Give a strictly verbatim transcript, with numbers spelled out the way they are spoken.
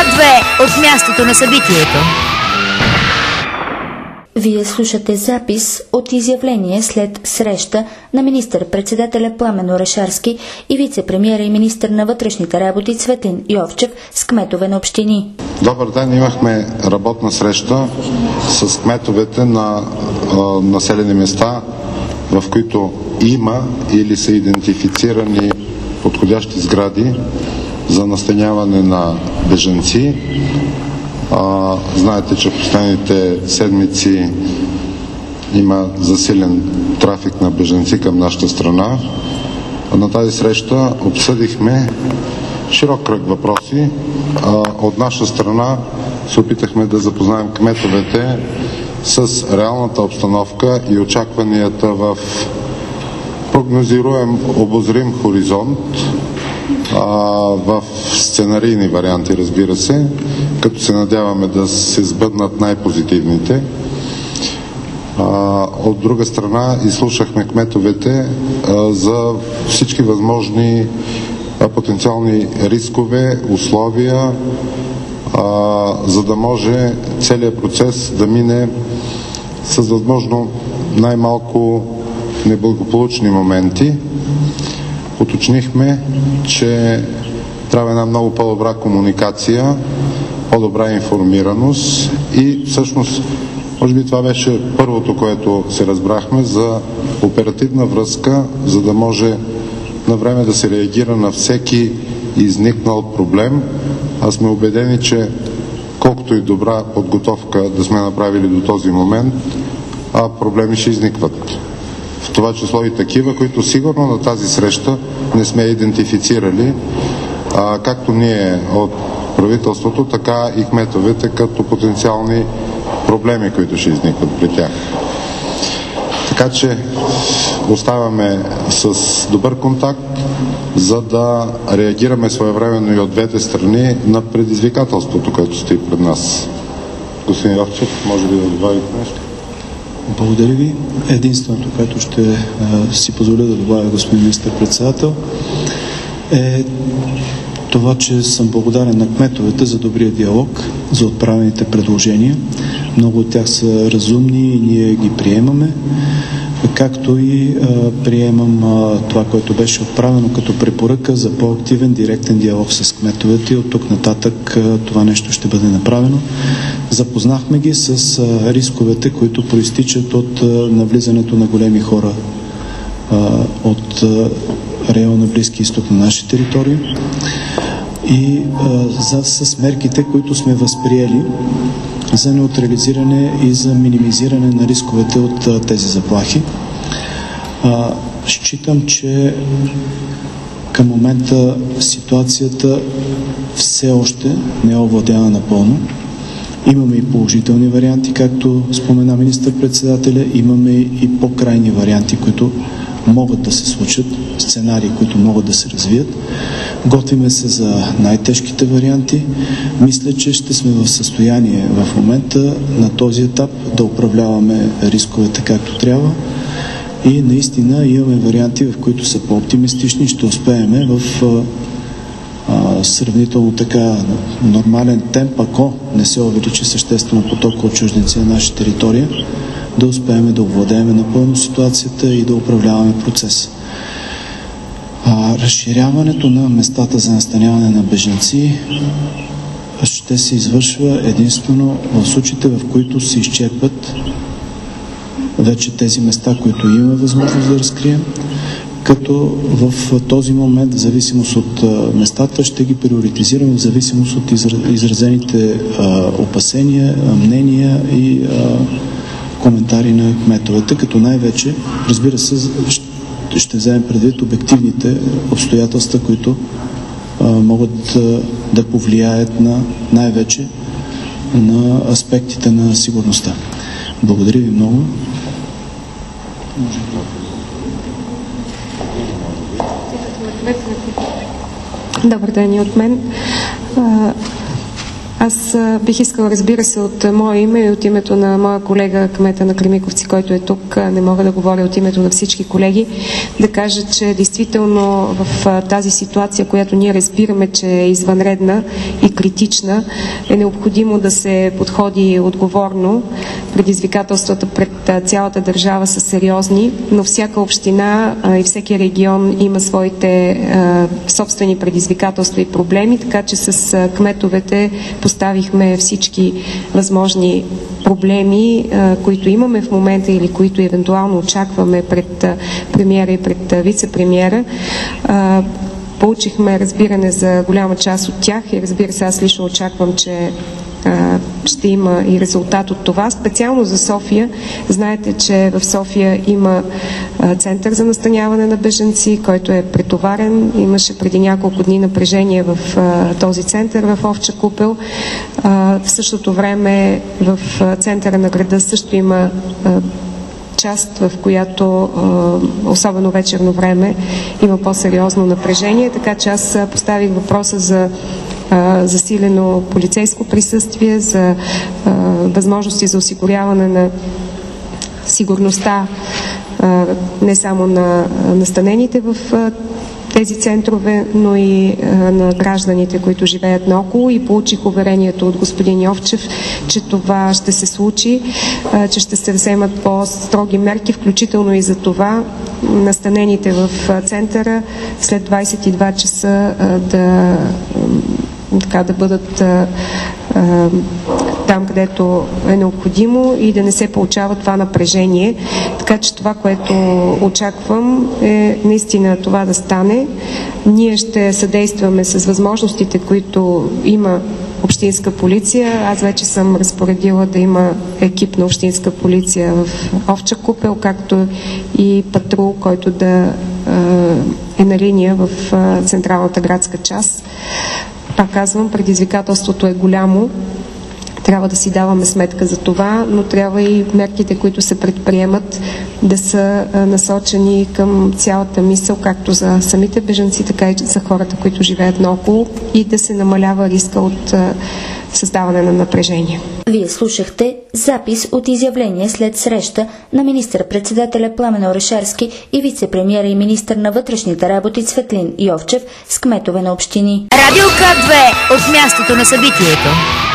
две от мястото на събитието. Вие слушате запис от изявление след среща на министър-председателя Пламен Орешарски и вице-премиера и министър на вътрешните работи Цветлин Йовчев с кметове на общини. Добър ден, имахме работна среща с кметовете на а, населени места, в които има или са идентифицирани подходящи сгради за настаняване на бежанци. А, знаете, че в последните седмици има засилен трафик на бежанци към нашата страна. На тази среща обсъдихме широк кръг въпроси. А, от наша страна се опитахме да запознаем кметовете с реалната обстановка и очакванията в прогнозируем обозрим хоризонт, а, в сценарийни варианти, разбира се, като се надяваме да се сбъднат най-позитивните. А, от друга страна изслушахме кметовете а, за всички възможни а, потенциални рискове, условия, а, за да може целият процес да мине с възможно най-малко неблагополучни моменти. Уточнихме, че трябва една много по-добра комуникация, по-добра информираност и всъщност, може би това беше първото, което се разбрахме, за оперативна връзка, за да може на време да се реагира на всеки изникнал проблем. Аз сме убедени, че колкото и добра подготовка да сме направили до този момент, а проблеми ще изникват. В това число и такива, които сигурно на тази среща не сме идентифицирали, а, както ние от правителството, така и кметовете като потенциални проблеми, които ще изникват при тях. Така че оставаме с добър контакт, за да реагираме своевременно и от двете страни на предизвикателството, което стои пред нас. Господин Йовчев, може ли да добавите нещо? Благодаря ви. Единственото, което ще а, си позволя да добавя, господин министър-председател, е това, че съм благодарен на кметовете за добрия диалог, за отправените предложения. Много от тях са разумни и ние ги приемаме, както и а, приемам а, това, което беше отправено като препоръка за по-активен, директен диалог с кметовете и от тук нататък а, това нещо ще бъде направено. Запознахме ги с а, рисковете, които проистичат от а, навлизането на големи хора а, от а, района Близки изток на наша територия и а, за, с мерките, които сме възприели за неутрализиране и за минимизиране на рисковете от а, тези заплахи. А, считам, че към момента ситуацията все още не е овладяна напълно. Имаме и положителни варианти, както спомена министър-председателя, имаме и по-крайни варианти, които могат да се случат, сценарии, които могат да се развият. Готвиме се за най-тежките варианти. Мисля, че ще сме в състояние в момента на този етап да управляваме рисковете както трябва и наистина имаме варианти, в които са по-оптимистични и ще успеем в а, сравнително така нормален темп, ако не се увеличи съществено потока от чужденци на наша територия, да успеем да овладеем напълно ситуацията и да управляваме процеса. А, разширяването на местата за настаняване на бежанци ще се извършва единствено в случаите, в които се изчерпат вече тези места, които имаме възможност да разкрием, като в този момент, в зависимост от местата, ще ги приоритизираме в зависимост от изразените а, опасения, мнения и а, коментари на кметовете, като най-вече, разбира се, ще вземем предвид обективните обстоятелства, които а, могат а, да повлияят на най-вече на аспектите на сигурността. Благодаря ви много. Добър ден и от мен. Аз бих искала, разбира се, от мое име и от името на моя колега, кмета на Кремиковци, който е тук, не мога да говоря от името на всички колеги, да кажа, че действително в тази ситуация, която ние разбираме, че е извънредна и критична, е необходимо да се подходи отговорно. Предизвикателствата пред цялата държава са сериозни, но всяка община и всеки регион има своите собствени предизвикателства и проблеми, така че с кметовете поставихме всички възможни проблеми, които имаме в момента или които евентуално очакваме пред премиера и пред вице-премиера. Получихме разбиране за голяма част от тях и разбира се, аз лично очаквам, че ще има и резултат от това. Специално за София. Знаете, че в София има център за настаняване на бежанци, който е претоварен. Имаше преди няколко дни напрежение в този център в Овча купел. В същото време в центъра на града също има част, в която особено вечерно време има по-сериозно напрежение, така че аз поставих въпроса за засилено полицейско присъствие, за възможности за осигуряване на сигурността не само на настанените в тези центрове, но и на гражданите, които живеят наоколо, и получих уверението от господин Йовчев, че това ще се случи, че ще се вземат по-строги мерки, включително и за това настанените в центъра след двадесет и два часа да, така, да бъдат там, където е необходимо и да не се получава това напрежение. Така че това, което очаквам, е наистина това да стане. Ние ще съдействаме с възможностите, които има общинска полиция. Аз вече съм разпоредила да има екип на общинска полиция в Овча купел, както и патрул, който да е на линия в централната градска част. Пак казвам, предизвикателството е голямо. Трябва да си даваме сметка за това, но трябва и мерките, които се предприемат, да са насочени към цялата мисъл, както за самите бежанци, така и за хората, които живеят наоколо, и да се намалява риска от създаване на напрежение. Вие слушахте запис от изявление след среща на министър-председателя Пламен Орешарски и вице-премиера и министър на вътрешните работи Цветлин Йовчев с кметове на общини. Радио К две от мястото на събитието.